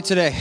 today?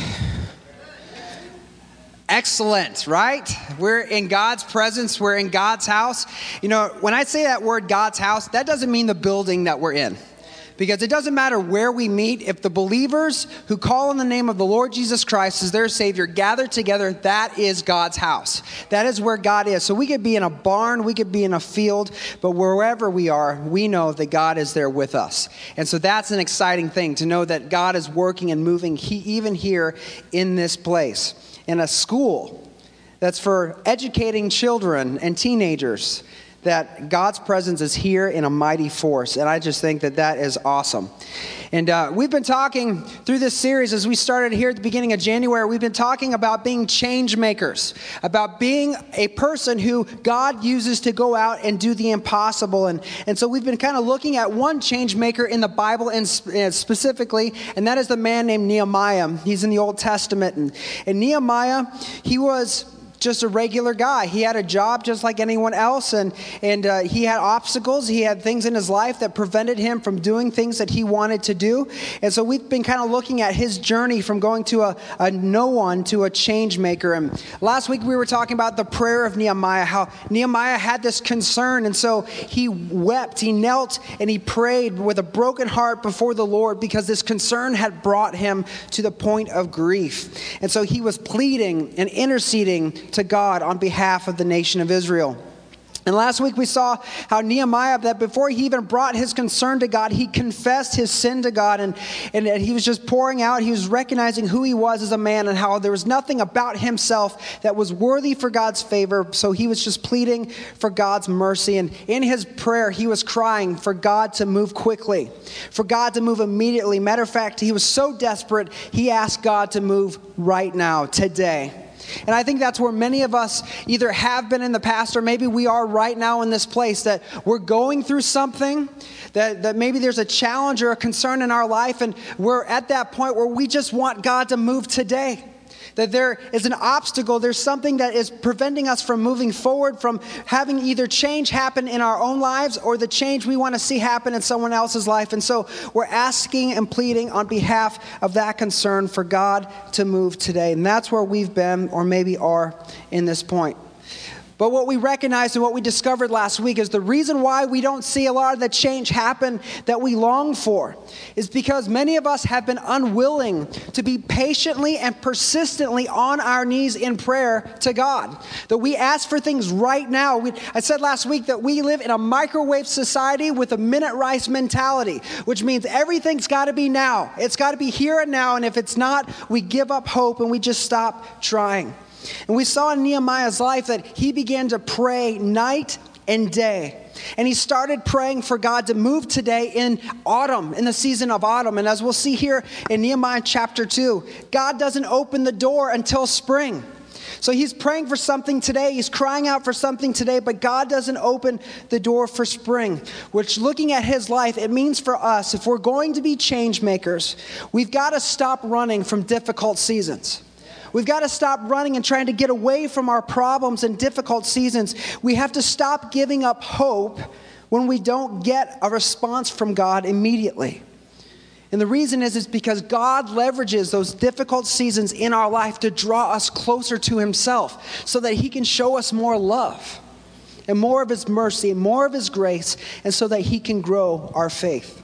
Excellent, right? We're in God's presence. We're in God's house. You know, when I say that word God's house, that doesn't mean the building that we're in. Because it doesn't matter where we meet. If the believers who call on the name of the Lord Jesus Christ as their Savior gather together, that is God's house. That is where God is. So we could be in a barn, we could be in a field, but wherever we are, we know that God is there with us. And so that's an exciting thing, to know that God is working and moving even here in this place. In a school that's for educating children and teenagers, that God's presence is here in a mighty force. And I just think that that is awesome. And we've been talking through this series as we started here at the beginning of January. We've been talking about being change makers, about being a person who God uses to go out and do the impossible. And so we've been kind of looking at one change maker in the Bible and specifically, and that is the man named Nehemiah. He's in the Old Testament. And Nehemiah, he was just a regular guy. He had a job just like anyone else, and he had obstacles. He had things in his life that prevented him from doing things that he wanted to do. And so we've been kind of looking at his journey from going to a no one to a change maker. And last week we were talking about the prayer of Nehemiah, how Nehemiah had this concern, and so he wept, he knelt, and he prayed with a broken heart before the Lord because this concern had brought him to the point of grief. And so he was pleading and interceding to God on behalf of the nation of Israel. And last week we saw how Nehemiah, that before he even brought his concern to God, he confessed his sin to God, and he was just pouring out. He was recognizing who he was as a man and how there was nothing about himself that was worthy for God's favor. So he was just pleading for God's mercy. And in his prayer, he was crying for God to move quickly, for God to move immediately. Matter of fact, he was so desperate, he asked God to move right now, today. And I think that's where many of us either have been in the past or maybe we are right now in this place, that we're going through something, that maybe there's a challenge or a concern in our life, and we're at that point where we just want God to move today. That there is an obstacle, there's something that is preventing us from moving forward, from having either change happen in our own lives or the change we want to see happen in someone else's life. And so we're asking and pleading on behalf of that concern for God to move today. And that's where we've been, or maybe are, in this point. But what we recognized and what we discovered last week is the reason why we don't see a lot of the change happen that we long for is because many of us have been unwilling to be patiently and persistently on our knees in prayer to God. That we ask for things right now. I said last week that we live in a microwave society with a minute rice mentality, which means everything's got to be now. It's got to be here and now. And if it's not, we give up hope and we just stop trying. And we saw in Nehemiah's life that he began to pray night and day. And he started praying for God to move today in autumn, in the season of autumn. And as we'll see here in Nehemiah chapter 2, God doesn't open the door until spring. So he's praying for something today. He's crying out for something today, but God doesn't open the door for spring. Which, looking at his life, it means for us, if we're going to be change makers, we've got to stop running from difficult seasons. We've got to stop running and trying to get away from our problems and difficult seasons. We have to stop giving up hope when we don't get a response from God immediately. And the reason is because God leverages those difficult seasons in our life to draw us closer to himself so that he can show us more love and more of his mercy and more of his grace, and so that he can grow our faith.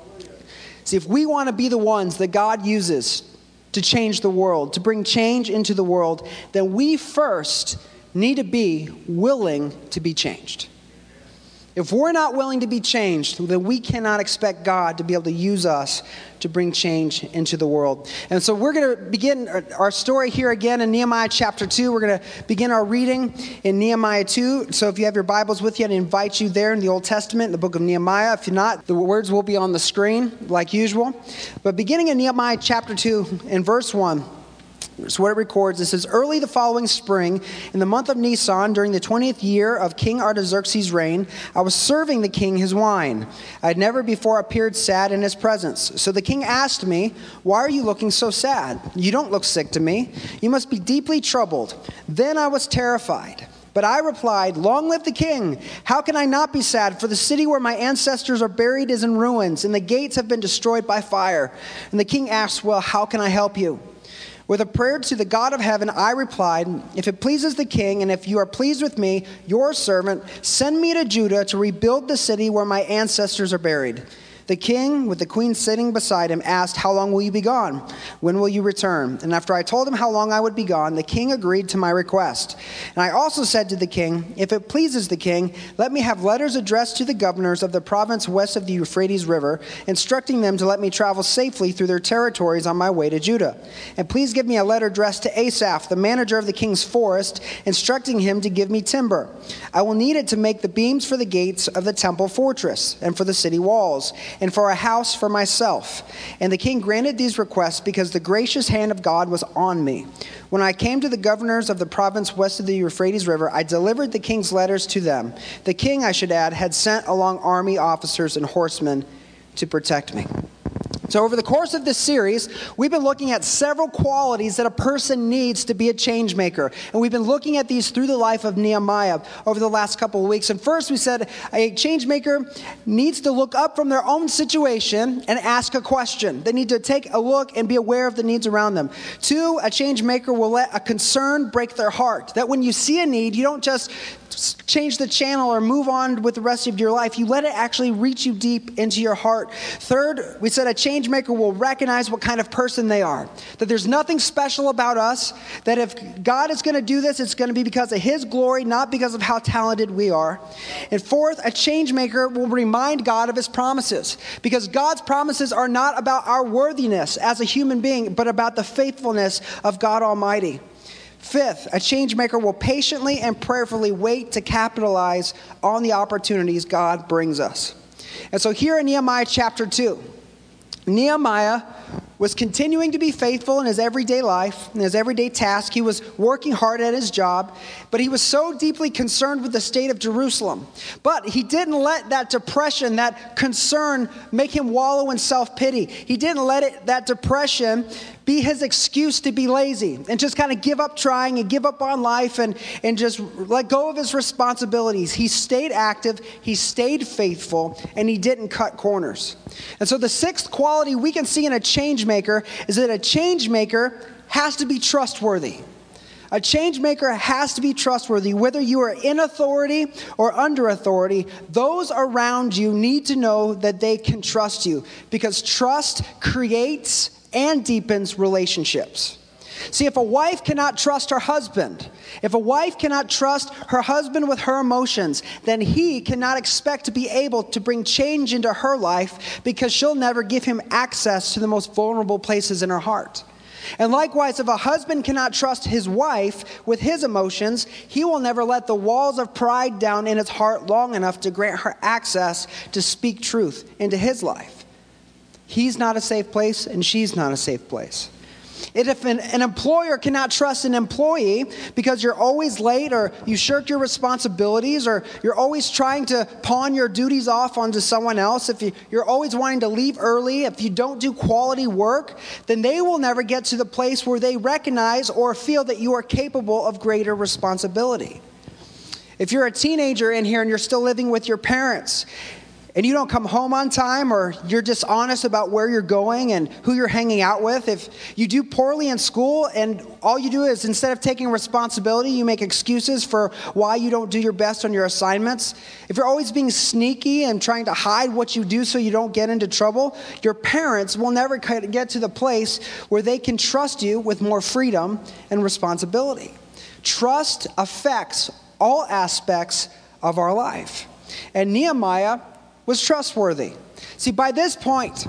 See, if we want to be the ones that God uses to change the world, to bring change into the world, then we first need to be willing to be changed. If we're not willing to be changed, then we cannot expect God to be able to use us to bring change into the world. And so we're going to begin our story here again in Nehemiah chapter 2. We're going to begin our reading in Nehemiah 2. So if you have your Bibles with you, I invite you there in the Old Testament, in the book of Nehemiah. If you're not, the words will be on the screen like usual. But beginning in Nehemiah chapter 2 in verse 1, here's what it records. It says, early the following spring, in the month of Nisan, during the 20th year of King Artaxerxes' reign, I was serving the king his wine. I had never before appeared sad in his presence. So the king asked me, why are you looking so sad? You don't look sick to me. You must be deeply troubled. Then I was terrified. But I replied, long live the king. How can I not be sad? For the city where my ancestors are buried is in ruins, and the gates have been destroyed by fire. And the king asked, well, how can I help you? With a prayer to the God of heaven, I replied, if it pleases the king, and if you are pleased with me, your servant, send me to Judah to rebuild the city where my ancestors are buried. The king, with the queen sitting beside him, asked, how long will you be gone? When will you return? And after I told him how long I would be gone, the king agreed to my request. And I also said to the king, if it pleases the king, let me have letters addressed to the governors of the province west of the Euphrates River, instructing them to let me travel safely through their territories on my way to Judah. And please give me a letter addressed to Asaph, the manager of the king's forest, instructing him to give me timber. I will need it to make the beams for the gates of the temple fortress and for the city walls, and for a house for myself. And the king granted these requests because the gracious hand of God was on me. When I came to the governors of the province west of the Euphrates River, I delivered the king's letters to them. The king, I should add, had sent along army officers and horsemen to protect me. So over the course of this series, we've been looking at several qualities that a person needs to be a change maker. And we've been looking at these through the life of Nehemiah over the last couple of weeks. And first we said a change maker needs to look up from their own situation and ask a question. They need to take a look and be aware of the needs around them. 2, a change maker will let a concern break their heart. That when you see a need, you don't just change the channel or move on with the rest of your life. You let it actually reach you deep into your heart. 3rd, we said a change maker will recognize what kind of person they are. That there's nothing special about us. That if God is going to do this, it's going to be because of His glory, not because of how talented we are. And 4th, a change maker will remind God of His promises. Because God's promises are not about our worthiness as a human being, but about the faithfulness of God Almighty. 5th, a change maker will patiently and prayerfully wait to capitalize on the opportunities God brings us. And so here in Nehemiah chapter 2, Nehemiah was continuing to be faithful in his everyday life, in his everyday task. He was working hard at his job, but he was so deeply concerned with the state of Jerusalem. But he didn't let that depression, that concern, make him wallow in self-pity. He didn't let that depression be his excuse to be lazy and just kind of give up trying and give up on life and just let go of his responsibilities. He stayed active, he stayed faithful, and he didn't cut corners. And so the 6th quality we can see in a change maker is that a change maker has to be trustworthy. A change maker has to be trustworthy. Whether you are in authority or under authority, those around you need to know that they can trust you, because trust creates and deepens relationships. See, if a wife cannot trust her husband, if a wife cannot trust her husband with her emotions, then he cannot expect to be able to bring change into her life, because she'll never give him access to the most vulnerable places in her heart. And likewise, if a husband cannot trust his wife with his emotions, he will never let the walls of pride down in his heart long enough to grant her access to speak truth into his life. He's not a safe place, and she's not a safe place. If an employer cannot trust an employee because you're always late, or you shirk your responsibilities, or you're always trying to pawn your duties off onto someone else, if you're always wanting to leave early, if you don't do quality work, then they will never get to the place where they recognize or feel that you are capable of greater responsibility. If you're a teenager in here and you're still living with your parents, and you don't come home on time, or you're dishonest about where you're going and who you're hanging out with, if you do poorly in school and all you do is, instead of taking responsibility, you make excuses for why you don't do your best on your assignments, if you're always being sneaky and trying to hide what you do so you don't get into trouble, your parents will never get to the place where they can trust you with more freedom and responsibility. Trust affects all aspects of our life. And Nehemiah was trustworthy. See, by this point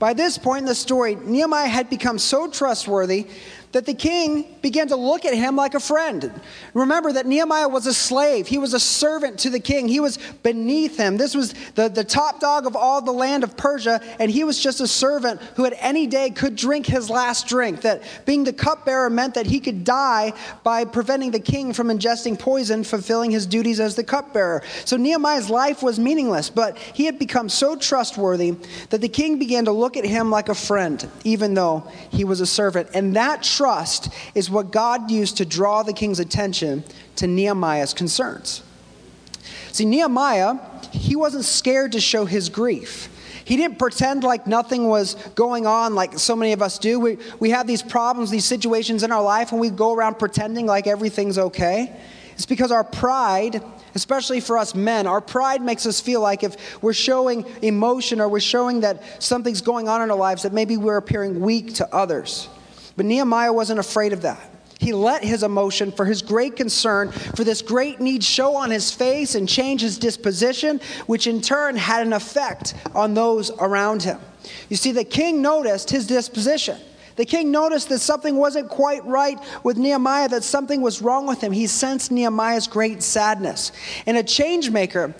in the story, Nehemiah had become so trustworthy that the king began to look at him like a friend. Remember that Nehemiah was a slave. He was a servant to the king. He was beneath him. This was the top dog of all the land of Persia, and he was just a servant who at any day could drink his last drink. That being the cupbearer meant that he could die by preventing the king from ingesting poison, fulfilling his duties as the cupbearer. So Nehemiah's life was meaningless, but he had become so trustworthy that the king began to look at him like a friend, even though he was a servant. And that trust is what God used to draw the king's attention to Nehemiah's concerns. See, Nehemiah, he wasn't scared to show his grief. He didn't pretend like nothing was going on like so many of us do. We have these problems, these situations in our life, and we go around pretending like everything's okay. It's because our pride, especially for us men, our pride makes us feel like if we're showing emotion or we're showing that something's going on in our lives, that maybe we're appearing weak to others. But Nehemiah wasn't afraid of that. He let his emotion for his great concern for this great need show on his face and change his disposition, which in turn had an effect on those around him. You see, the king noticed his disposition. The king noticed that something wasn't quite right with Nehemiah, that something was wrong with him. He sensed Nehemiah's great sadness. And a change maker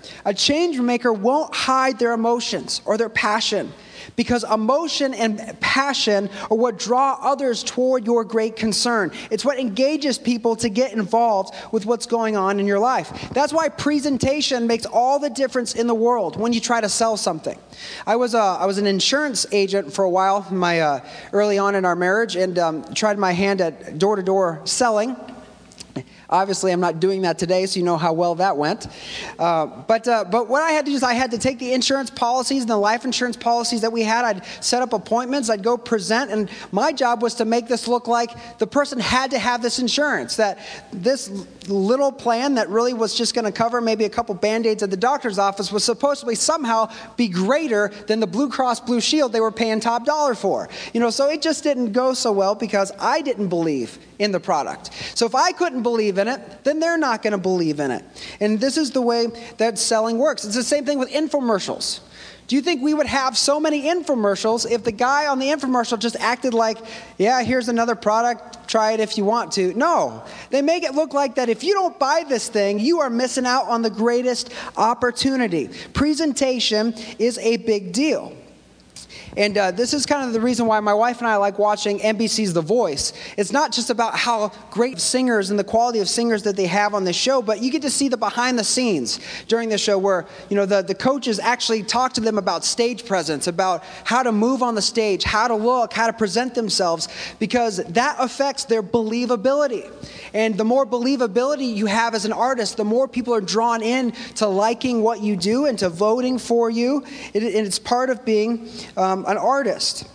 won't hide their emotions or their passion, because emotion and passion are what draw others toward your great concern. It's what engages people to get involved with what's going on in your life. That's why presentation makes all the difference in the world when you try to sell something. I was an insurance agent for a while, early on in our marriage, and tried my hand at door-to-door selling. Obviously, I'm not doing that today, so you know how well that went. But what I had to do is I had to take the insurance policies and the life insurance policies that we had. I'd set up appointments. I'd go present. And my job was to make this look like the person had to have this insurance, that this little plan that really was just going to cover maybe a couple Band-Aids at the doctor's office was supposed to somehow be greater than the Blue Cross Blue Shield they were paying top dollar for. So it just didn't go so well because I didn't believe in the product. So if I couldn't believe in it, then they're not going to believe in it. And this is the way that selling works. It's the same thing with infomercials. Do you think we would have so many infomercials if the guy on the infomercial just acted like, yeah, here's another product, try it if you want to? No. They make it look like that if you don't buy this thing, you are missing out on the greatest opportunity. Presentation is a big deal. And this is kind of the reason why my wife and I like watching NBC's The Voice. It's not just about how great singers and the quality of singers that they have on the show, but you get to see the behind the scenes during the show where, the coaches actually talk to them about stage presence, about how to move on the stage, how to look, how to present themselves, because that affects their believability. And the more believability you have as an artist, the more people are drawn in to liking what you do and to voting for you. And it's part of being an artist.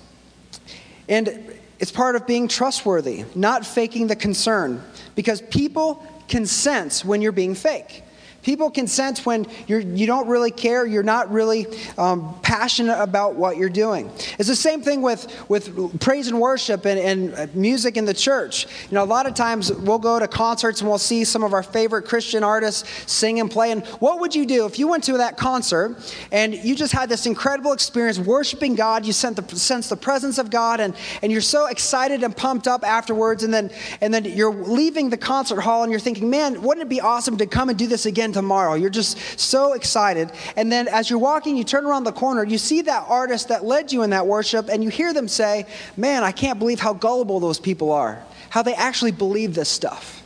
And it's part of being trustworthy, not faking the concern, because people can sense when you're being fake. People can sense when you don't really care, you're not really passionate about what you're doing. It's the same thing with praise and worship and music in the church. A lot of times we'll go to concerts and we'll see some of our favorite Christian artists sing and play. And what would you do if you went to that concert and you just had this incredible experience worshiping God, you sense the presence of God, and you're so excited and pumped up afterwards, and then you're leaving the concert hall and you're thinking, man, wouldn't it be awesome to come and do this again tomorrow? You're just so excited. And then as you're walking, you turn around the corner, you see that artist that led you in that worship, and you hear them say, man, I can't believe how gullible those people are, how they actually believe this stuff.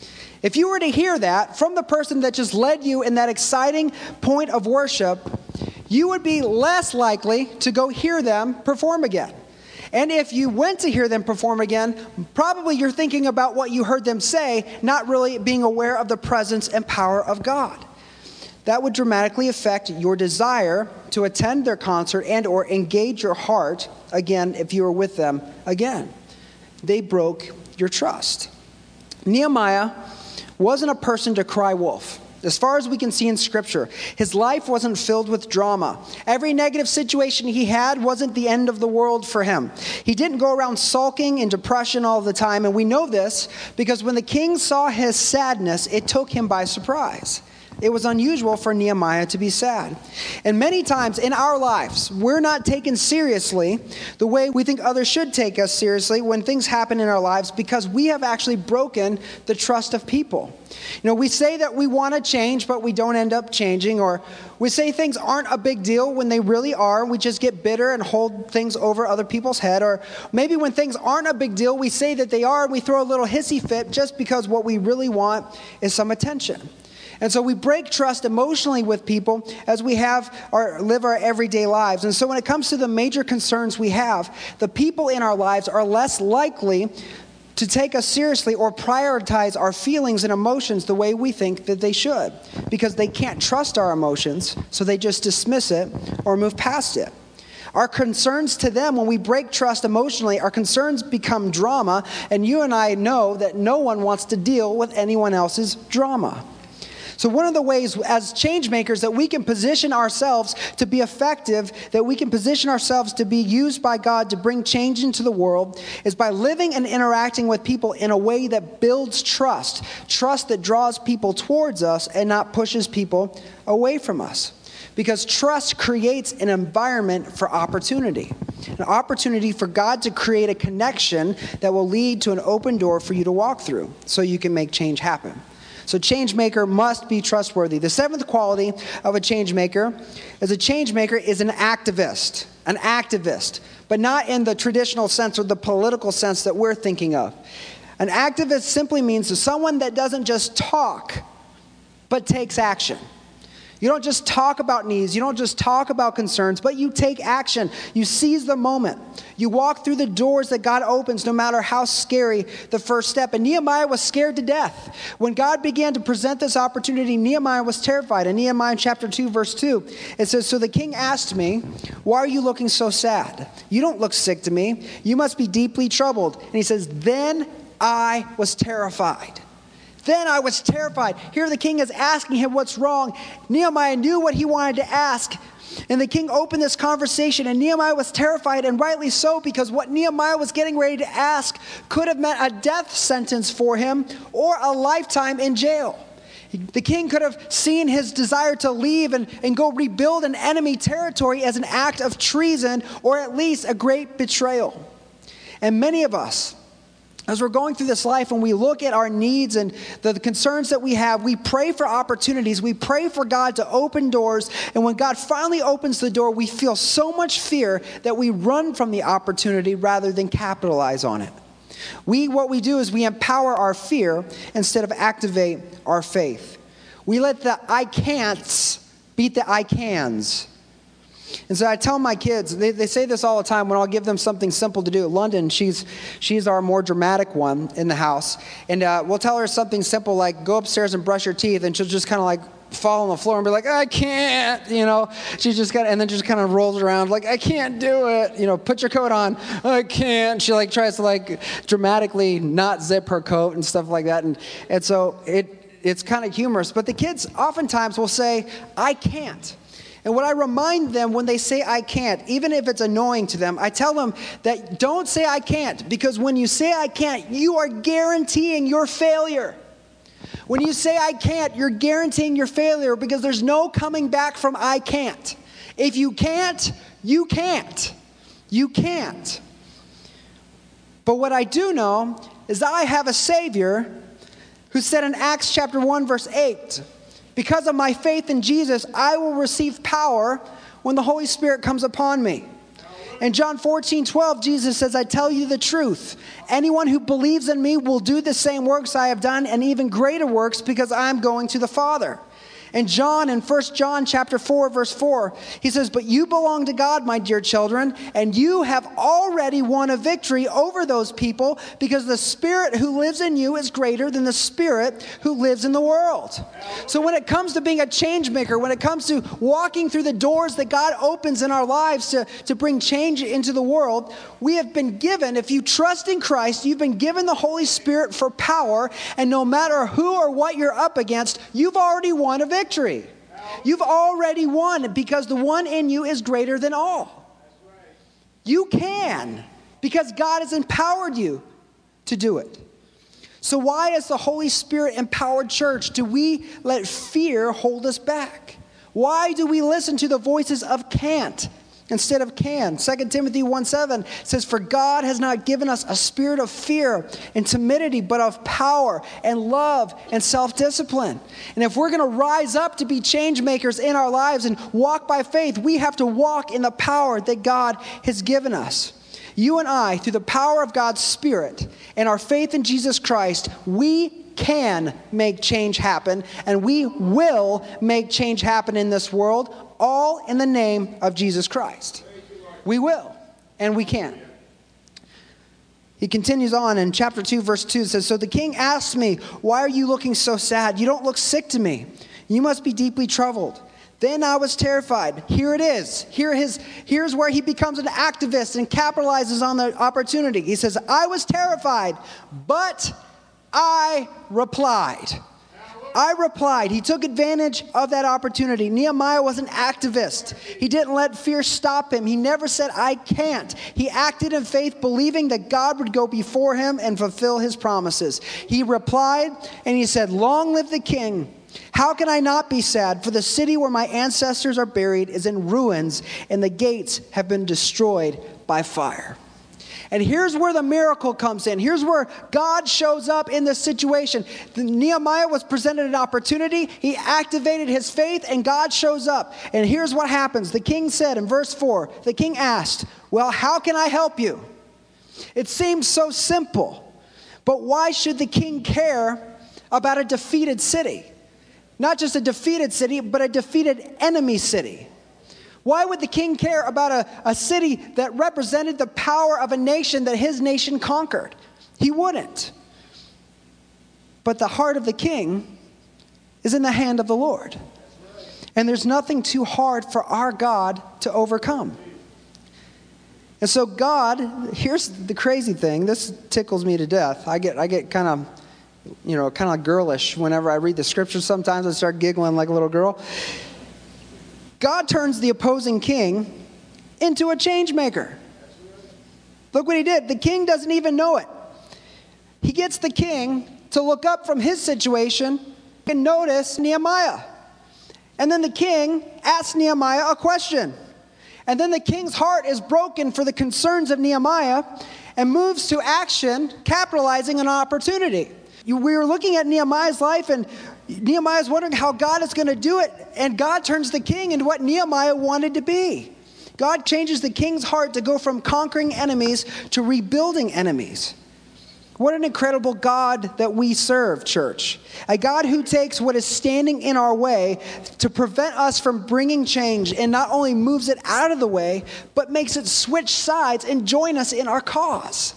If you were to hear that from the person that just led you in that exciting point of worship, you would be less likely to go hear them perform again. And if you went to hear them perform again, probably you're thinking about what you heard them say, not really being aware of the presence and power of God. That would dramatically affect your desire to attend their concert and or engage your heart again if you were with them again. They broke your trust. Nehemiah wasn't a person to cry wolf. As far as we can see in Scripture, his life wasn't filled with drama. Every negative situation he had wasn't the end of the world for him. He didn't go around sulking in depression all the time, and we know this because when the king saw his sadness, it took him by surprise. It was unusual for Nehemiah to be sad. And many times in our lives, we're not taken seriously the way we think others should take us seriously when things happen in our lives because we have actually broken the trust of people. We say that we want to change, but we don't end up changing. Or we say things aren't a big deal when they really are. We just get bitter and hold things over other people's head. Or maybe when things aren't a big deal, we say that they are and we throw a little hissy fit just because what we really want is some attention. And so we break trust emotionally with people as we live our everyday lives. And so when it comes to the major concerns we have, the people in our lives are less likely to take us seriously or prioritize our feelings and emotions the way we think that they should, because they can't trust our emotions, so they just dismiss it or move past it. Our concerns to them, when we break trust emotionally, our concerns become drama, and you and I know that no one wants to deal with anyone else's drama. So one of the ways as change makers that we can position ourselves to be effective, that we can position ourselves to be used by God to bring change into the world, is by living and interacting with people in a way that builds trust. Trust that draws people towards us and not pushes people away from us. Because trust creates an environment for opportunity. An opportunity for God to create a connection that will lead to an open door for you to walk through so you can make change happen. So change maker must be trustworthy. The seventh quality of a change maker is an activist. An activist, but not in the traditional sense or the political sense that we're thinking of. An activist simply means someone that doesn't just talk, but takes action. You don't just talk about needs. You don't just talk about concerns, but you take action. You seize the moment. You walk through the doors that God opens, no matter how scary the first step. And Nehemiah was scared to death. When God began to present this opportunity, Nehemiah was terrified. In Nehemiah chapter 2, verse 2, it says, "So the king asked me, 'Why are you looking so sad? You don't look sick to me. You must be deeply troubled.' And he says, 'Then I was terrified.'" Then I was terrified. Here the king is asking him what's wrong. Nehemiah knew what he wanted to ask. And the king opened this conversation, and Nehemiah was terrified, and rightly so, because what Nehemiah was getting ready to ask could have meant a death sentence for him or a lifetime in jail. The king could have seen his desire to leave and go rebuild an enemy territory as an act of treason or at least a great betrayal. And many of us, as we're going through this life and we look at our needs and the concerns that we have, we pray for opportunities. We pray for God to open doors. And when God finally opens the door, we feel so much fear that we run from the opportunity rather than capitalize on it. What we do is we empower our fear instead of activate our faith. We let the I can'ts beat the I cans. And so I tell my kids, they say this all the time when I'll give them something simple to do. London, she's our more dramatic one in the house. And we'll tell her something simple like, go upstairs and brush your teeth. And she'll just kind of like fall on the floor and be like, I can't, She's just got, and then just kind of rolls around like, I can't do it. Put your coat on. I can't. She tries to dramatically not zip her coat and stuff like that. And so it's kind of humorous. But the kids oftentimes will say, I can't. And what I remind them when they say I can't, even if it's annoying to them, I tell them that don't say I can't, because when you say I can't, you are guaranteeing your failure. When you say I can't, you're guaranteeing your failure because there's no coming back from I can't. If you can't, you can't. You can't. But what I do know is that I have a Savior who said in Acts chapter 1, verse 8, because of my faith in Jesus, I will receive power when the Holy Spirit comes upon me. In John 14:12, Jesus says, I tell you the truth. Anyone who believes in me will do the same works I have done and even greater works because I am going to the Father. And John, in 1 John chapter 4, verse 4, he says, but you belong to God, my dear children, and you have already won a victory over those people because the Spirit who lives in you is greater than the Spirit who lives in the world. So when it comes to being a change maker, when it comes to walking through the doors that God opens in our lives to bring change into the world, we have been given, if you trust in Christ, you've been given the Holy Spirit for power, and no matter who or what you're up against, you've already won a victory. You've already won because the one in you is greater than all. You can because God has empowered you to do it. So why, as the Holy Spirit empowered church, do we let fear hold us back? Why do we listen to the voices of can't instead of can? 2 Timothy 1:7 says, for God has not given us a spirit of fear and timidity, but of power and love and self-discipline. And if we're going to rise up to be change makers in our lives and walk by faith, we have to walk in the power that God has given us. You and I, through the power of God's Spirit and our faith in Jesus Christ, we can make change happen, and we will make change happen in this world, all in the name of Jesus Christ. We will, and we can. He continues on in chapter 2, verse 2, it says, so the king asked me, why are you looking so sad? You don't look sick to me. You must be deeply troubled. Then I was terrified. Here it is. Here's where he becomes an activist and capitalizes on the opportunity. He says, I was terrified, but I replied. He took advantage of that opportunity. Nehemiah was an activist. He didn't let fear stop him. He never said, I can't. He acted in faith, believing that God would go before him and fulfill his promises. He replied and he said, long live the king. How can I not be sad? For the city where my ancestors are buried is in ruins, and the gates have been destroyed by fire. And here's where the miracle comes in. Here's where God shows up in this situation. Nehemiah was presented an opportunity. He activated his faith, and God shows up. And here's what happens. The king said in verse 4, the king asked, well, how can I help you? It seems so simple. But why should the king care about a defeated city? Not just a defeated city, but a defeated enemy city. Why would the king care about a city that represented the power of a nation that his nation conquered? He wouldn't. But the heart of the king is in the hand of the Lord. And there's nothing too hard for our God to overcome. And so God, here's the crazy thing. This tickles me to death. I get kind of girlish whenever I read the scriptures. Sometimes I start giggling like a little girl. God turns the opposing king into a change maker. Look what he did. The king doesn't even know it. He gets the king to look up from his situation and notice Nehemiah. And then the king asks Nehemiah a question. And then the king's heart is broken for the concerns of Nehemiah and moves to action, capitalizing on an opportunity. We were looking at Nehemiah's life, and Nehemiah's wondering how God is going to do it. And God turns the king into what Nehemiah wanted to be. God changes the king's heart to go from conquering enemies to rebuilding enemies. What an incredible God that we serve, church. A God who takes what is standing in our way to prevent us from bringing change, and not only moves it out of the way, but makes it switch sides and join us in our cause.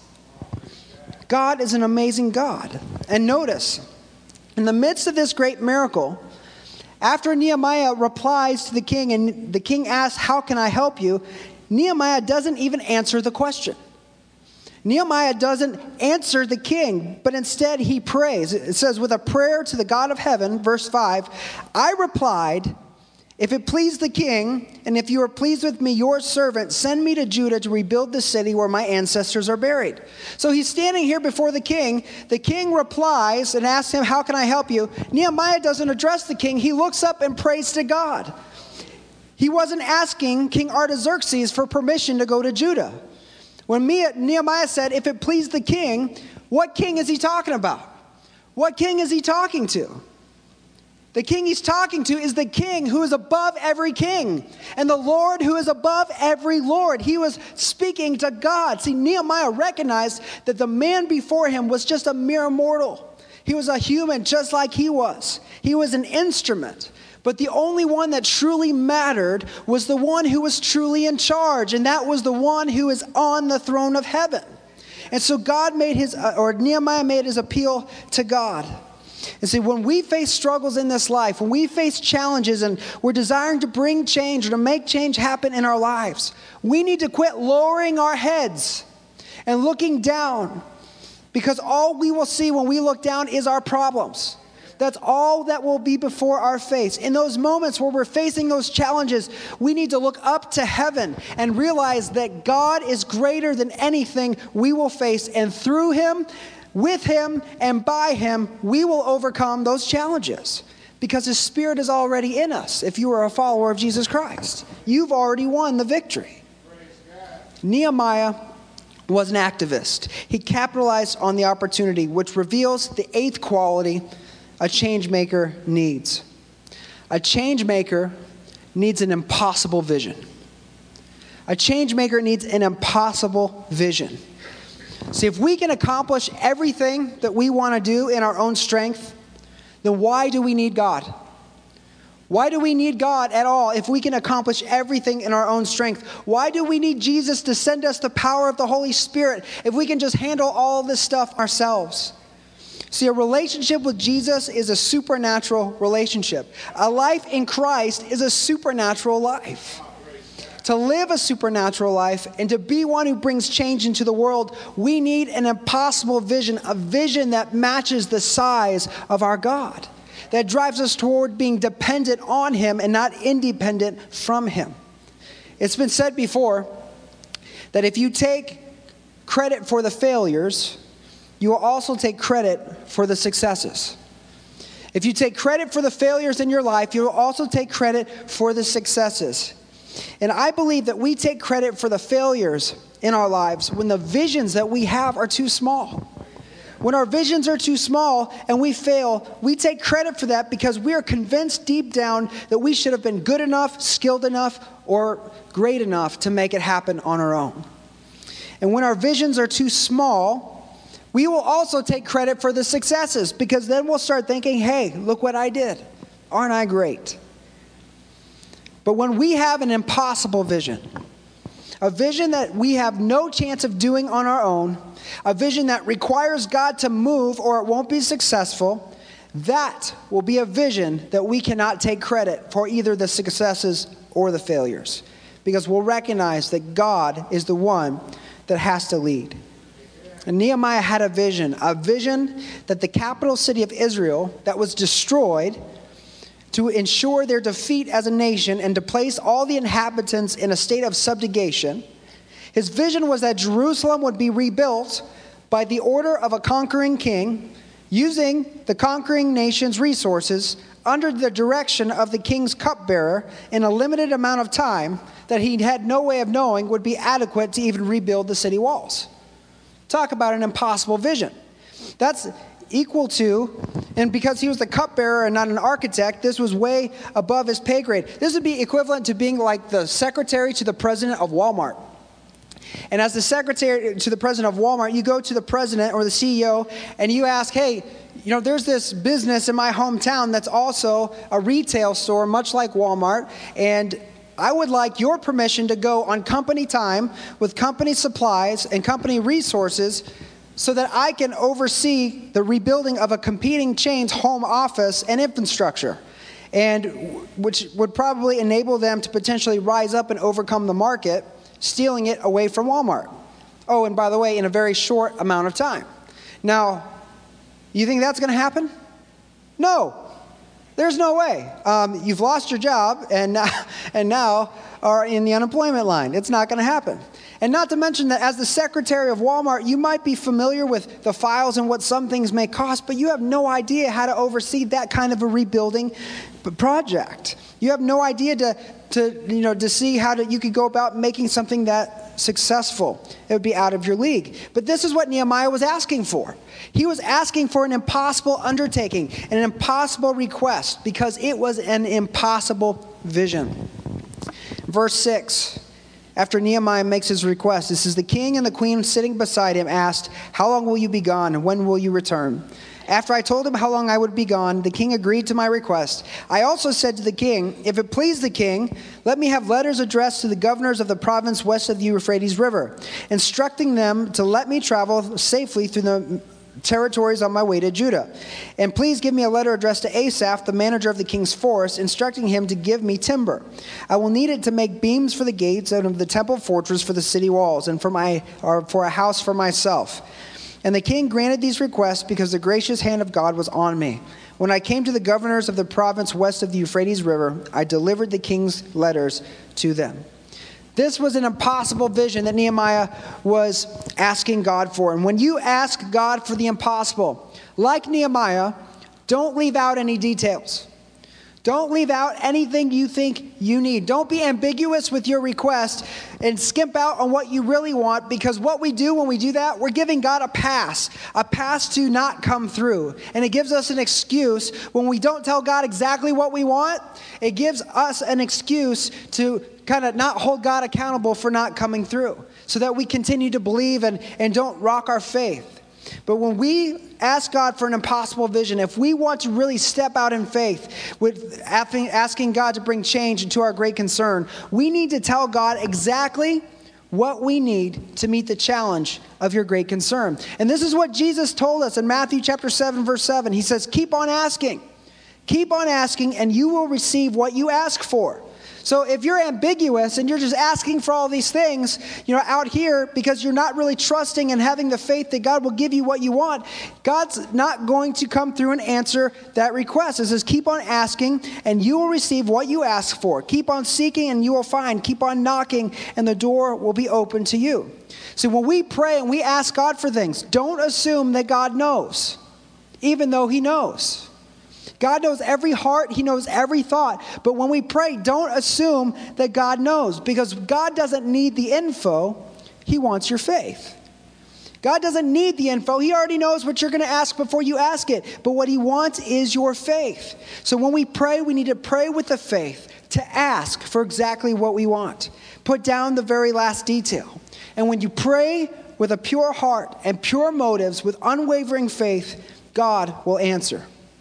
God is an amazing God. And notice, in the midst of this great miracle, after Nehemiah replies to the king and the king asks, how can I help you? Nehemiah doesn't even answer the question. Nehemiah doesn't answer the king, but instead he prays. It says, with a prayer to the God of heaven, verse 5, I replied, if it please the king, and if you are pleased with me, your servant, send me to Judah to rebuild the city where my ancestors are buried. So he's standing here before the king. The king replies and asks him, how can I help you? Nehemiah doesn't address the king. He looks up and prays to God. He wasn't asking King Artaxerxes for permission to go to Judah. When Nehemiah said, if it please the king, what king is he talking about? What king is he talking to? The king he's talking to is the king who is above every king, and the Lord who is above every Lord. He was speaking to God. See, Nehemiah recognized that the man before him was just a mere mortal. He was a human just like he was. He was an instrument. But the only one that truly mattered was the one who was truly in charge, and that was the one who is on the throne of heaven. And so Nehemiah made his appeal to God. And see, when we face struggles in this life, when we face challenges and we're desiring to bring change or to make change happen in our lives, we need to quit lowering our heads and looking down, because all we will see when we look down is our problems. That's all that will be before our face. In those moments where we're facing those challenges, we need to look up to heaven and realize that God is greater than anything we will face, and through him, with him, and by him, we will overcome those challenges, because his Spirit is already in us. If you are a follower of Jesus Christ, you've already won the victory. Nehemiah was an activist. He capitalized on the opportunity, which reveals the eighth quality a change maker needs. A change maker needs an impossible vision. A change maker needs an impossible vision. See, if we can accomplish everything that we want to do in our own strength, then why do we need God? Why do we need God at all if we can accomplish everything in our own strength? Why do we need Jesus to send us the power of the Holy Spirit if we can just handle all this stuff ourselves? See, a relationship with Jesus is a supernatural relationship. A life in Christ is a supernatural life. To live a supernatural life and to be one who brings change into the world, we need an impossible vision, a vision that matches the size of our God, that drives us toward being dependent on Him and not independent from Him. It's been said before that if you take credit for the failures, you will also take credit for the successes. If you take credit for the failures in your life, you will also take credit for the successes. And I believe that we take credit for the failures in our lives when the visions that we have are too small. When our visions are too small and we fail, we take credit for that because we are convinced deep down that we should have been good enough, skilled enough, or great enough to make it happen on our own. And when our visions are too small, we will also take credit for the successes because then we'll start thinking, hey, look what I did. Aren't I great? But when we have an impossible vision, a vision that we have no chance of doing on our own, a vision that requires God to move or it won't be successful, that will be a vision that we cannot take credit for either the successes or the failures, because we'll recognize that God is the one that has to lead. And Nehemiah had a vision that the capital city of Israel that was destroyed to ensure their defeat as a nation and to place all the inhabitants in a state of subjugation. His vision was that Jerusalem would be rebuilt by the order of a conquering king, using the conquering nation's resources under the direction of the king's cupbearer in a limited amount of time that he had no way of knowing would be adequate to even rebuild the city walls. Talk about an impossible vision. That's equal to, and because he was the cupbearer and not an architect, this was way above his pay grade. This would be equivalent to being like the secretary to the president of Walmart. And as the secretary to the president of Walmart, you go to the president or the CEO and you ask, hey, there's this business in my hometown that's also a retail store, much like Walmart, and I would like your permission to go on company time with company supplies and company resources so that I can oversee the rebuilding of a competing chain's home office and infrastructure, and which would probably enable them to potentially rise up and overcome the market, stealing it away from Walmart. Oh, and by the way, in a very short amount of time. Now, you think that's going to happen? No. There's no way. You've lost your job and now are in the unemployment line. It's not going to happen. And not to mention that as the secretary of Walmart, you might be familiar with the files and what some things may cost, but you have no idea how to oversee that kind of a rebuilding project. You have no idea to see how you could go about making something that successful. It would be out of your league. But this is what Nehemiah was asking for. He was asking for an impossible undertaking, an impossible request, because it was an impossible vision. Verse 6, after Nehemiah makes his request, this is the king and the queen sitting beside him asked, "How long will you be gone, and when will you return?" After I told him how long I would be gone, the king agreed to my request. I also said to the king, "If it please the king, let me have letters addressed to the governors of the province west of the Euphrates River, instructing them to let me travel safely through the territories on my way to Judah. And please give me a letter addressed to Asaph, the manager of the king's forest, instructing him to give me timber. I will need it to make beams for the gates out of the temple fortress for the city walls, and for a house for myself." And the king granted these requests because the gracious hand of God was on me. When I came to the governors of the province west of the Euphrates River, I delivered the king's letters to them. This was an impossible vision that Nehemiah was asking God for. And when you ask God for the impossible, like Nehemiah, don't leave out any details. Don't leave out anything you think you need. Don't be ambiguous with your request and skimp out on what you really want, because what we do when we do that, we're giving God a pass to not come through. And it gives us an excuse when we don't tell God exactly what we want. It gives us an excuse to kind of not hold God accountable for not coming through, so that we continue to believe and don't rock our faith. But when we ask God for an impossible vision, if we want to really step out in faith with asking God to bring change into our great concern, we need to tell God exactly what we need to meet the challenge of your great concern. And this is what Jesus told us in Matthew chapter 7, verse 7. He says, keep on asking. Keep on asking, and you will receive what you ask for. So if you're ambiguous and you're just asking for all these things, out here because you're not really trusting and having the faith that God will give you what you want, God's not going to come through and answer that request. It says, keep on asking and you will receive what you ask for. Keep on seeking and you will find. Keep on knocking and the door will be open to you. See, when we pray and we ask God for things, don't assume that God knows, even though he knows. God knows every heart. He knows every thought. But when we pray, don't assume that God knows, because God doesn't need the info. He wants your faith. God doesn't need the info. He already knows what you're going to ask before you ask it. But what he wants is your faith. So when we pray, we need to pray with the faith to ask for exactly what we want. Put down the very last detail. And when you pray with a pure heart and pure motives with unwavering faith, God will answer.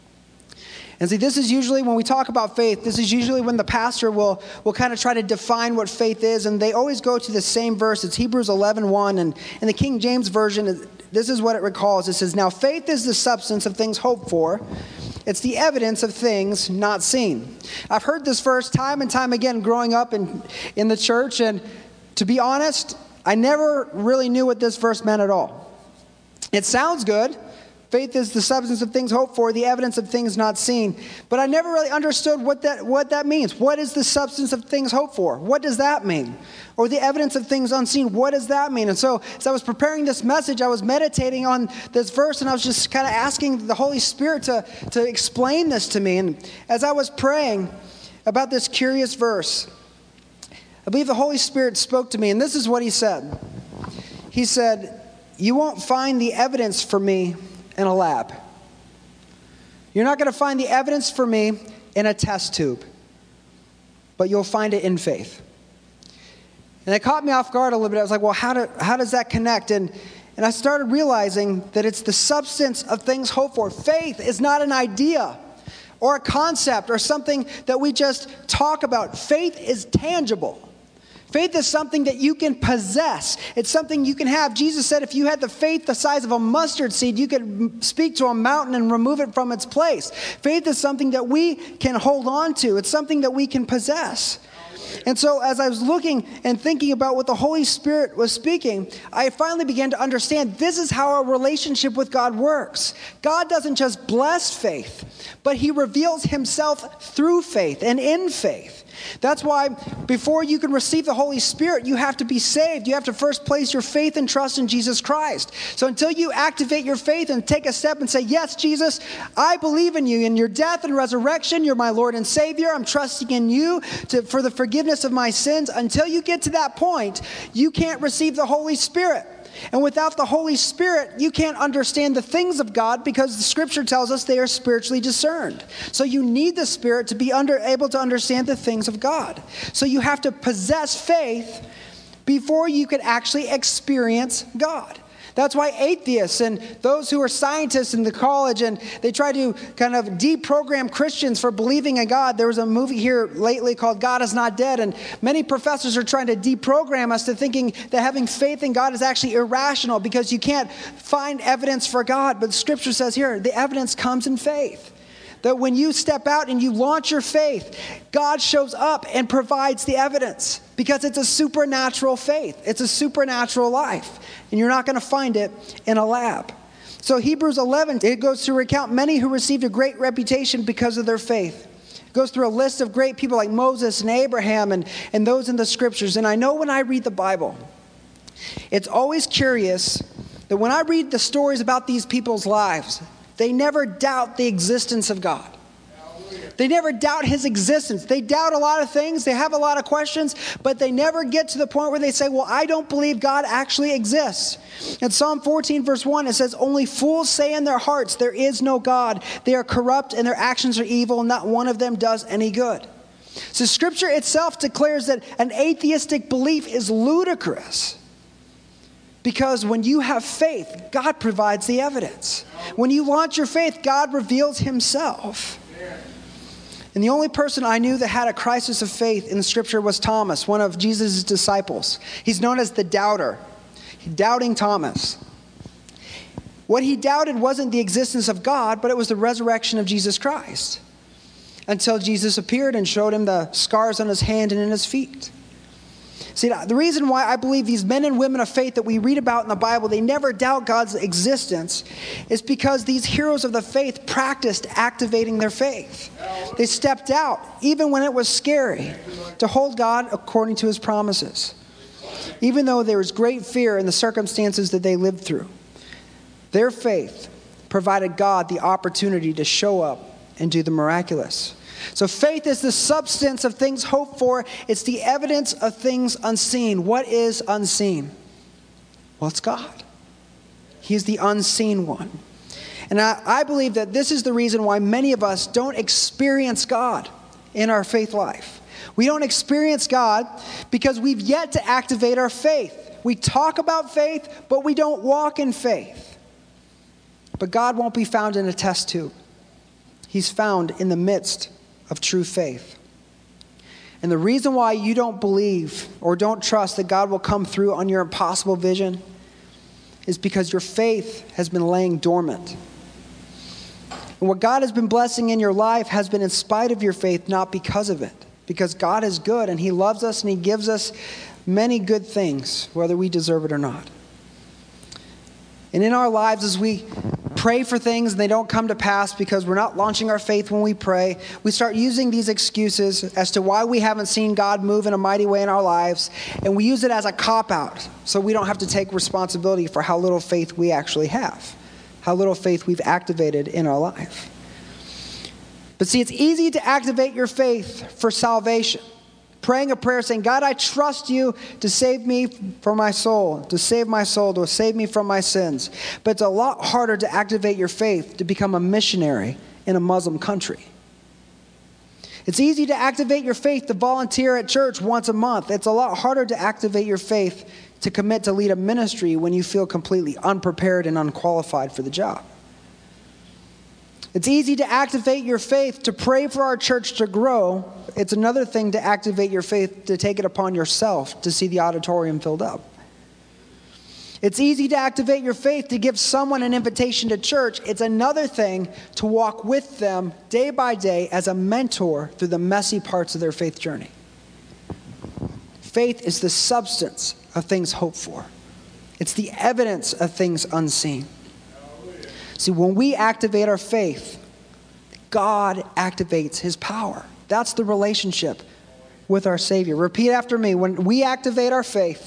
And see, this is usually when we talk about faith, this is usually when the pastor will kind of try to define what faith is. And they always go to the same verse. It's Hebrews 11:1. And in the King James Version, this is what it recalls. It says, now faith is the substance of things hoped for. It's the evidence of things not seen. I've heard this verse time and time again growing up in the church. And to be honest, I never really knew what this verse meant at all. It sounds good. Faith is the substance of things hoped for, the evidence of things not seen. But I never really understood what that means. What is the substance of things hoped for? What does that mean? Or the evidence of things unseen, what does that mean? And so as I was preparing this message, I was meditating on this verse, and I was just kind of asking the Holy Spirit to explain this to me. And as I was praying about this curious verse, I believe the Holy Spirit spoke to me, and this is what he said. He said, you won't find the evidence for me in a lab. You're not going to find the evidence for me in a test tube, but you'll find it in faith. And it caught me off guard a little bit. I was like, well, how does that connect? And I started realizing that it's the substance of things hoped for. Faith is not an idea or a concept or something that we just talk about. Faith is tangible. Faith is something that you can possess. It's something you can have. Jesus said if you had the faith the size of a mustard seed, you could speak to a mountain and remove it from its place. Faith is something that we can hold on to. It's something that we can possess. And so as I was looking and thinking about what the Holy Spirit was speaking, I finally began to understand this is how our relationship with God works. God doesn't just bless faith, but he reveals himself through faith and in faith. That's why before you can receive the Holy Spirit, you have to be saved. You have to first place your faith and trust in Jesus Christ. So until you activate your faith and take a step and say, yes, Jesus, I believe in you. In your death and resurrection, you're my Lord and Savior. I'm trusting in you for the forgiveness of my sins. Until you get to that point, you can't receive the Holy Spirit. And without the Holy Spirit, you can't understand the things of God because the Scripture tells us they are spiritually discerned. So you need the Spirit to be able to understand the things of God. So you have to possess faith before you can actually experience God. That's why atheists and those who are scientists in the college and they try to kind of deprogram Christians for believing in God. There was a movie here lately called God Is Not Dead, and many professors are trying to deprogram us to thinking that having faith in God is actually irrational because you can't find evidence for God. But the Scripture says here, the evidence comes in faith. That when you step out and you launch your faith, God shows up and provides the evidence because it's a supernatural faith. It's a supernatural life. And you're not going to find it in a lab. So Hebrews 11, it goes to recount many who received a great reputation because of their faith. It goes through a list of great people like Moses and Abraham and those in the Scriptures. And I know when I read the Bible, it's always curious that when I read the stories about these people's lives, they never doubt the existence of God. They never doubt his existence. They doubt a lot of things. They have a lot of questions, but they never get to the point where they say, well, I don't believe God actually exists. In Psalm 14, verse 1, it says, only fools say in their hearts, there is no God. They are corrupt and their actions are evil, and not one of them does any good. So Scripture itself declares that an atheistic belief is ludicrous. Because when you have faith, God provides the evidence. When you launch your faith, God reveals himself. And the only person I knew that had a crisis of faith in the scripture was Thomas, one of Jesus' disciples. He's known as the doubter, doubting Thomas. What he doubted wasn't the existence of God, but it was the resurrection of Jesus Christ. Until Jesus appeared and showed him the scars on his hand and in his feet. See, the reason why I believe these men and women of faith that we read about in the Bible, they never doubt God's existence, is because these heroes of the faith practiced activating their faith. They stepped out, even when it was scary, to hold God according to his promises. Even though there was great fear in the circumstances that they lived through. Their faith provided God the opportunity to show up and do the miraculous. So faith is the substance of things hoped for. It's the evidence of things unseen. What is unseen? Well, it's God. He is the unseen one. And I believe that this is the reason why many of us don't experience God in our faith life. We don't experience God because we've yet to activate our faith. We talk about faith, but we don't walk in faith. But God won't be found in a test tube. He's found in the midst of true faith. And the reason why you don't believe or don't trust that God will come through on your impossible vision is because your faith has been laying dormant. And what God has been blessing in your life has been in spite of your faith, not because of it. Because God is good and he loves us and he gives us many good things, whether we deserve it or not. And in our lives, as we pray for things and they don't come to pass because we're not launching our faith when we pray, we start using these excuses as to why we haven't seen God move in a mighty way in our lives, and we use it as a cop-out so we don't have to take responsibility for how little faith we actually have, how little faith we've activated in our life. But see, it's easy to activate your faith for salvation. Praying a prayer saying, God, I trust you to save me from my soul, to save my soul, to save me from my sins. But it's a lot harder to activate your faith to become a missionary in a Muslim country. It's easy to activate your faith to volunteer at church once a month. It's a lot harder to activate your faith to commit to lead a ministry when you feel completely unprepared and unqualified for the job. It's easy to activate your faith to pray for our church to grow. It's another thing to activate your faith to take it upon yourself to see the auditorium filled up. It's easy to activate your faith to give someone an invitation to church. It's another thing to walk with them day by day as a mentor through the messy parts of their faith journey. Faith is the substance of things hoped for. It's the evidence of things unseen. See, when we activate our faith, God activates his power. That's the relationship with our Savior. Repeat after me. When we activate our faith,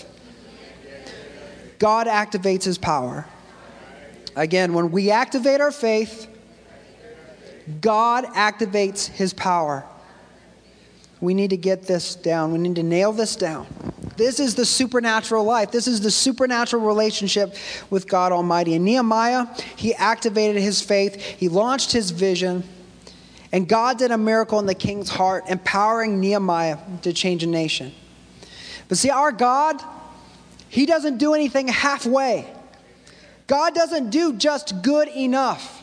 God activates his power. Again, when we activate our faith, God activates his power. We need to get this down. We need to nail this down. This is the supernatural life. This is the supernatural relationship with God Almighty. And Nehemiah, he activated his faith. He launched his vision. And God did a miracle in the king's heart, empowering Nehemiah to change a nation. But see, our God, he doesn't do anything halfway. God doesn't do just good enough.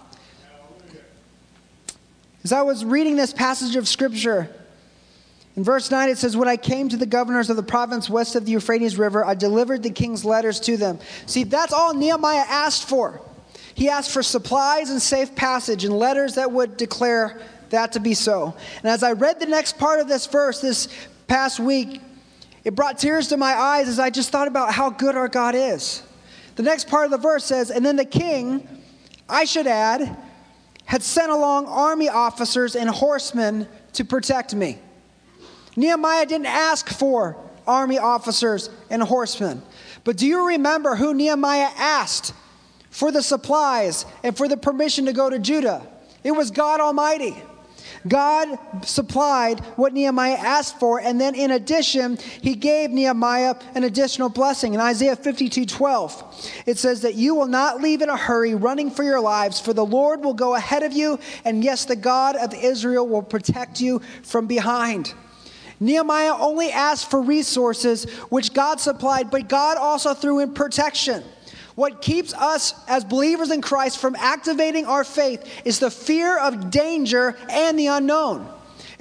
As I was reading this passage of Scripture, in verse 9 it says, when I came to the governors of the province west of the Euphrates River, I delivered the king's letters to them. See, that's all Nehemiah asked for. He asked for supplies and safe passage and letters that would declare that to be so. And as I read the next part of this verse this past week, it brought tears to my eyes as I just thought about how good our God is. The next part of the verse says, and then the king, I should add, had sent along army officers and horsemen to protect me. Nehemiah didn't ask for army officers and horsemen. But do you remember who Nehemiah asked for the supplies and for the permission to go to Judah? It was God Almighty. God supplied what Nehemiah asked for, and then in addition, he gave Nehemiah an additional blessing. In Isaiah 52:12, it says that you will not leave in a hurry running for your lives, for the Lord will go ahead of you, and yes, the God of Israel will protect you from behind. Nehemiah only asked for resources, which God supplied, but God also threw in protection. What keeps us as believers in Christ from activating our faith is the fear of danger and the unknown.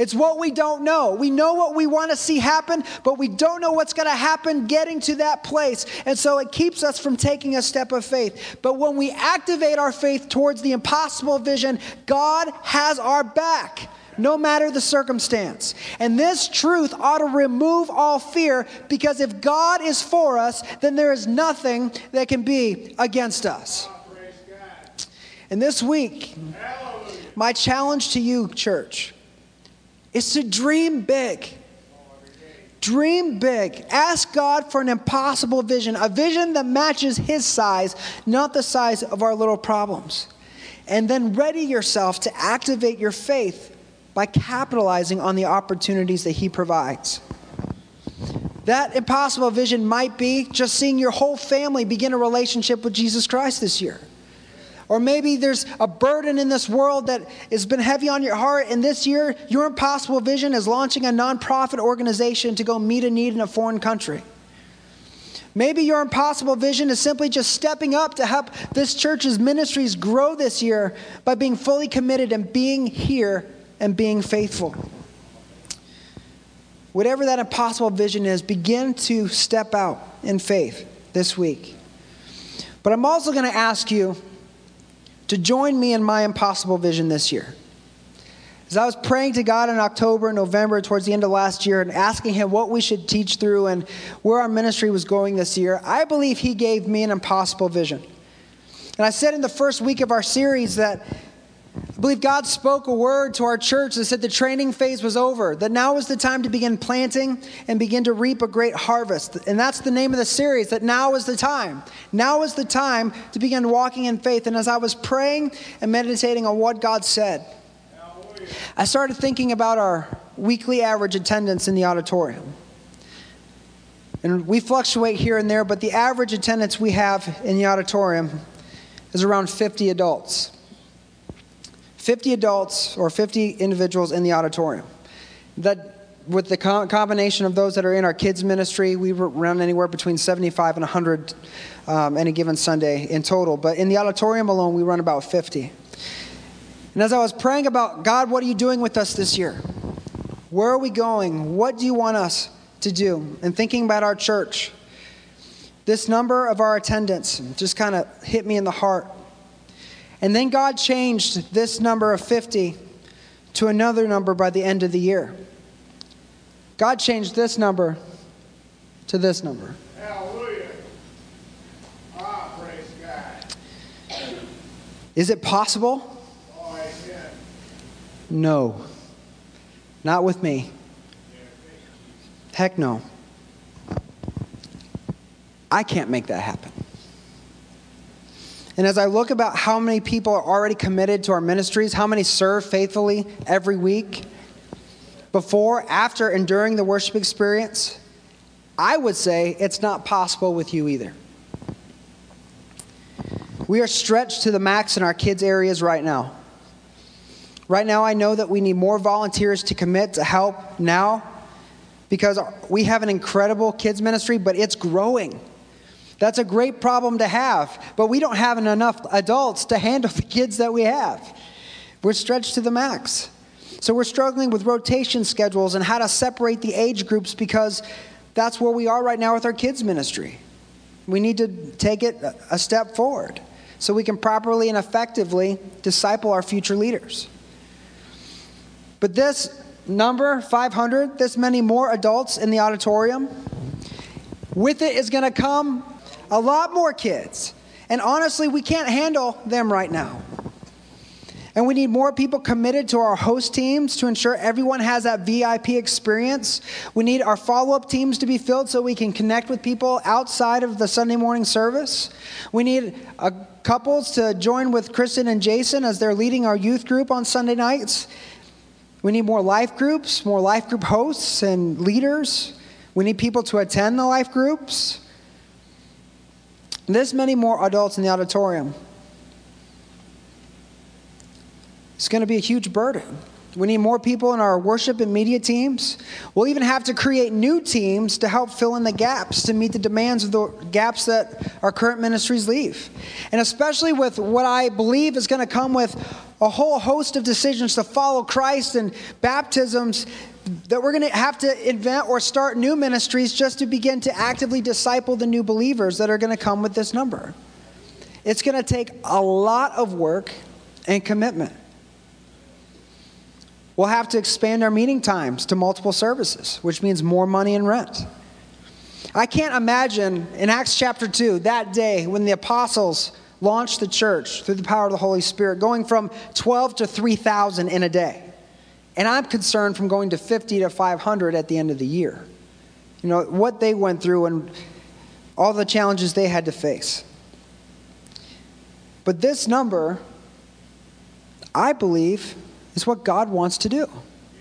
It's what we don't know. We know what we want to see happen, but we don't know what's going to happen getting to that place. And so it keeps us from taking a step of faith. But when we activate our faith towards the impossible vision, God has our back, no matter the circumstance. And this truth ought to remove all fear, because if God is for us, then there is nothing that can be against us. And this week, my challenge to you, church, is to dream big. Dream big. Ask God for an impossible vision, a vision that matches His size, not the size of our little problems. And then ready yourself to activate your faith by capitalizing on the opportunities that He provides. That impossible vision might be just seeing your whole family begin a relationship with Jesus Christ this year. Or maybe there's a burden in this world that has been heavy on your heart, and this year, your impossible vision is launching a nonprofit organization to go meet a need in a foreign country. Maybe your impossible vision is simply just stepping up to help this church's ministries grow this year by being fully committed and being here and being faithful. Whatever that impossible vision is, begin to step out in faith this week. But I'm also going to ask you to join me in my impossible vision this year. As I was praying to God in October and November towards the end of last year and asking Him what we should teach through and where our ministry was going this year, I believe He gave me an impossible vision. And I said in the first week of our series that I believe God spoke a word to our church that said the training phase was over, that now is the time to begin planting and begin to reap a great harvest. And that's the name of the series, that now is the time. Now is the time to begin walking in faith. And as I was praying and meditating on what God said, I started thinking about our weekly average attendance in the auditorium. And we fluctuate here and there, but the average attendance we have in the auditorium is around 50 adults. 50 adults or 50 individuals in the auditorium. That, with the combination of those that are in our kids ministry, we run anywhere between 75 and 100 any given Sunday in total. But in the auditorium alone, we run about 50. And as I was praying about, God, what are you doing with us this year? Where are we going? What do you want us to do? And thinking about our church, this number of our attendance just kind of hit me in the heart. And then God changed this number of 50 to another number by the end of the year. God changed this number to this number. Hallelujah. Praise God. Is it possible? Oh, amen. No. Not with me. Heck no. I can't make that happen. And as I look about how many people are already committed to our ministries, how many serve faithfully every week, before, after, and during the worship experience, I would say it's not possible with you either. We are stretched to the max in our kids' areas right now. Right now, I know that we need more volunteers to commit to help now, because we have an incredible kids ministry, but it's growing. That's a great problem to have, but we don't have enough adults to handle the kids that we have. We're stretched to the max. So we're struggling with rotation schedules and how to separate the age groups, because that's where we are right now with our kids ministry. We need to take it a step forward so we can properly and effectively disciple our future leaders. But this number, 500, this many more adults in the auditorium, with it is going to come a lot more kids. And honestly, we can't handle them right now. And we need more people committed to our host teams to ensure everyone has that VIP experience. We need our follow-up teams to be filled so we can connect with people outside of the Sunday morning service. We need couples to join with Kristen and Jason as they're leading our youth group on Sunday nights. We need more life groups, more life group hosts and leaders. We need people to attend the life groups. This many more adults in the auditorium. It's going to be a huge burden. We need more people in our worship and media teams. We'll even have to create new teams to help fill in the gaps, to meet the demands of the gaps that our current ministries leave. And especially with what I believe is going to come with a whole host of decisions to follow Christ and baptisms that we're going to have to invent or start new ministries just to begin to actively disciple the new believers that are going to come with this number. It's going to take a lot of work and commitment. We'll have to expand our meeting times to multiple services, which means more money in rent. I can't imagine in Acts chapter 2, that day when the apostles launched the church through the power of the Holy Spirit, going from 12 to 3,000 in a day. And I'm concerned from going to 50 to 500 at the end of the year. You know, what they went through and all the challenges they had to face. But this number, I believe, is what God wants to do.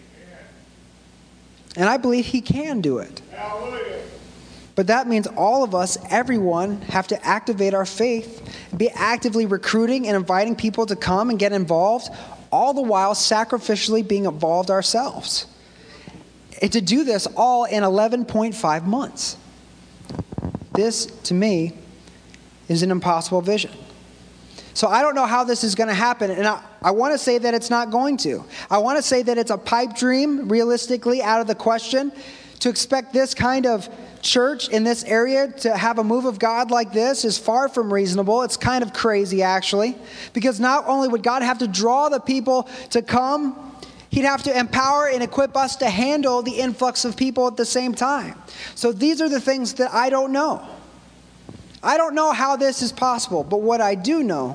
And I believe He can do it. Hallelujah. But that means all of us, everyone, have to activate our faith, be actively recruiting and inviting people to come and get involved, all the while sacrificially being involved ourselves. And to do this all in 11.5 months. This, to me, is an impossible vision. So I don't know how this is going to happen, and I want to say that it's not going to. I want to say that it's a pipe dream, realistically, out of the question. To expect this kind of church in this area to have a move of God like this is far from reasonable. It's kind of crazy, actually, because not only would God have to draw the people to come, He'd have to empower and equip us to handle the influx of people at the same time. So these are the things that I don't know. I don't know how this is possible, but what I do know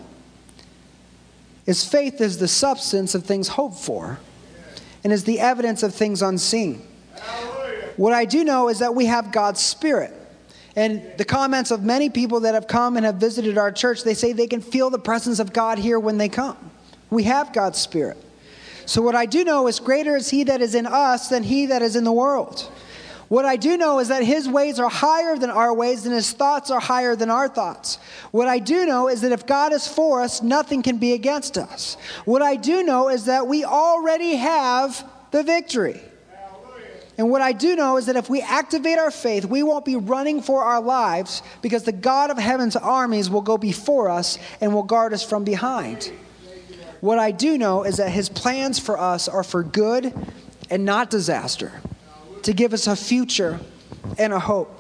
is faith is the substance of things hoped for and is the evidence of things unseen. What I do know is that we have God's Spirit. And the comments of many people that have come and have visited our church, they say they can feel the presence of God here when they come. We have God's Spirit. So what I do know is greater is He that is in us than he that is in the world. What I do know is that His ways are higher than our ways and His thoughts are higher than our thoughts. What I do know is that if God is for us, nothing can be against us. What I do know is that we already have the victory. And what I do know is that if we activate our faith, we won't be running for our lives because the God of heaven's armies will go before us and will guard us from behind. What I do know is that His plans for us are for good and not disaster, to give us a future and a hope.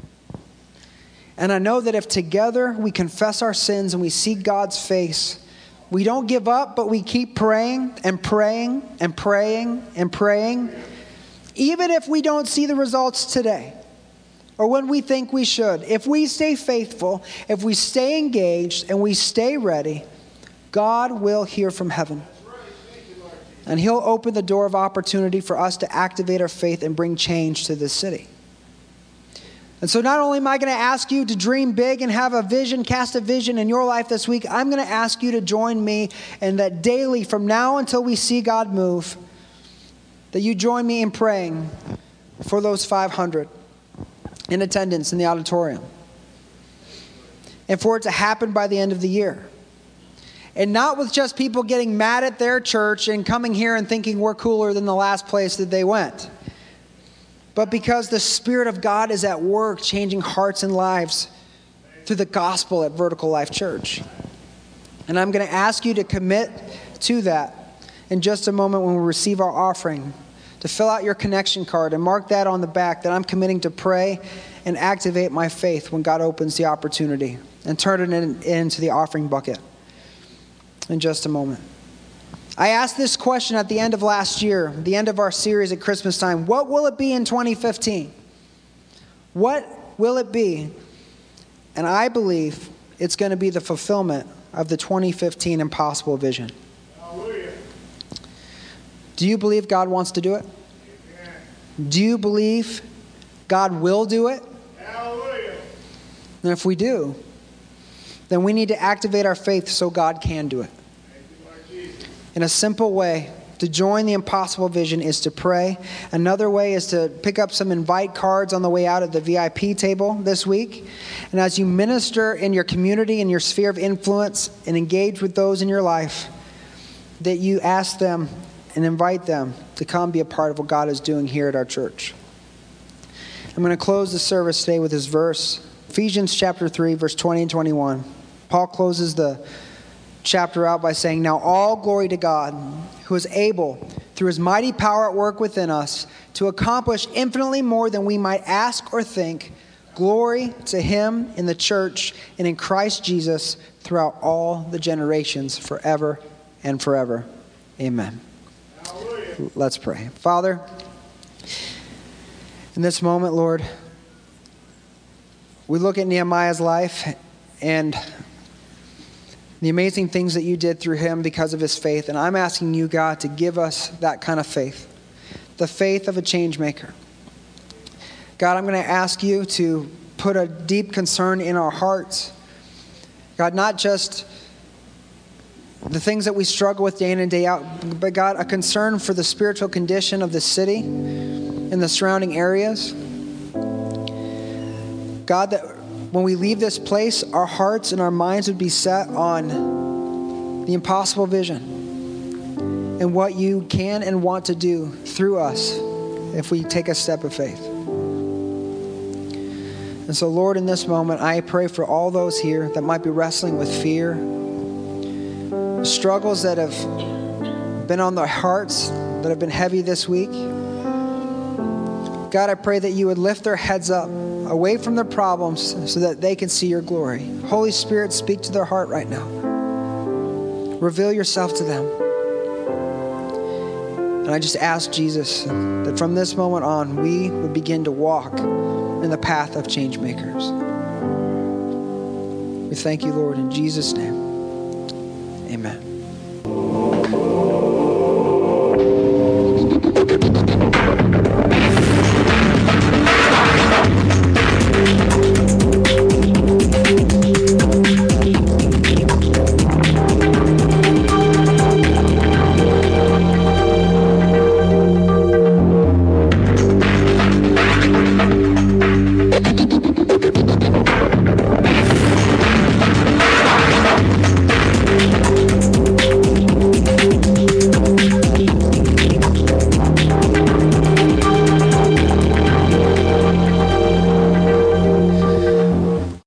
And I know that if together we confess our sins and we seek God's face, we don't give up, but we keep praying and praying and praying and praying. Even if we don't see the results today or when we think we should, if we stay faithful, if we stay engaged and we stay ready, God will hear from heaven. And He'll open the door of opportunity for us to activate our faith and bring change to this city. And so not only am I going to ask you to dream big and have a vision, cast a vision in your life this week, I'm going to ask you to join me and that daily from now until we see God move, that you join me in praying for those 500 in attendance in the auditorium. And for it to happen by the end of the year. And not with just people getting mad at their church and coming here and thinking we're cooler than the last place that they went. But because the Spirit of God is at work changing hearts and lives through the gospel at Vertical Life Church. And I'm going to ask you to commit to that in just a moment when we receive our offering, to fill out your connection card and mark that on the back that I'm committing to pray and activate my faith when God opens the opportunity, and turn it into the offering bucket in just a moment. I asked this question at the end of last year, the end of our series at Christmas time. What will it be in 2015? What will it be? And I believe it's going to be the fulfillment of the 2015 impossible vision. Hallelujah. Do you believe God wants to do it? Amen. Do you believe God will do it? Hallelujah. And if we do, then we need to activate our faith so God can do it. Thank you, Lord Jesus. In a simple way, to join the impossible vision is to pray. Another way is to pick up some invite cards on the way out at the VIP table this week. And as you minister in your community, in your sphere of influence, and engage with those in your life, that you ask them and invite them to come be a part of what God is doing here at our church. I'm going to close the service today with this verse, Ephesians chapter 3, verse 20 and 21. Paul closes the chapter out by saying, "Now all glory to God, who is able, through his mighty power at work within us, to accomplish infinitely more than we might ask or think. Glory to him in the church and in Christ Jesus throughout all the generations, forever and forever. Amen." Hallelujah. Let's pray. Father, in this moment, Lord, we look at Nehemiah's life and the amazing things that you did through him because of his faith. And I'm asking you, God, to give us that kind of faith, the faith of a change maker. God, I'm going to ask you to put a deep concern in our hearts. God, not just the things that we struggle with day in and day out, but God, a concern for the spiritual condition of the city and the surrounding areas. God, that when we leave this place, our hearts and our minds would be set on the impossible vision and what you can and want to do through us if we take a step of faith. And so, Lord, in this moment, I pray for all those here that might be wrestling with fear, struggles that have been on their hearts, that have been heavy this week. God, I pray that you would lift their heads up away from their problems so that they can see your glory. Holy Spirit, speak to their heart right now. Reveal yourself to them. And I just ask Jesus that from this moment on, we would begin to walk in the path of change makers. We thank you, Lord, in Jesus' name.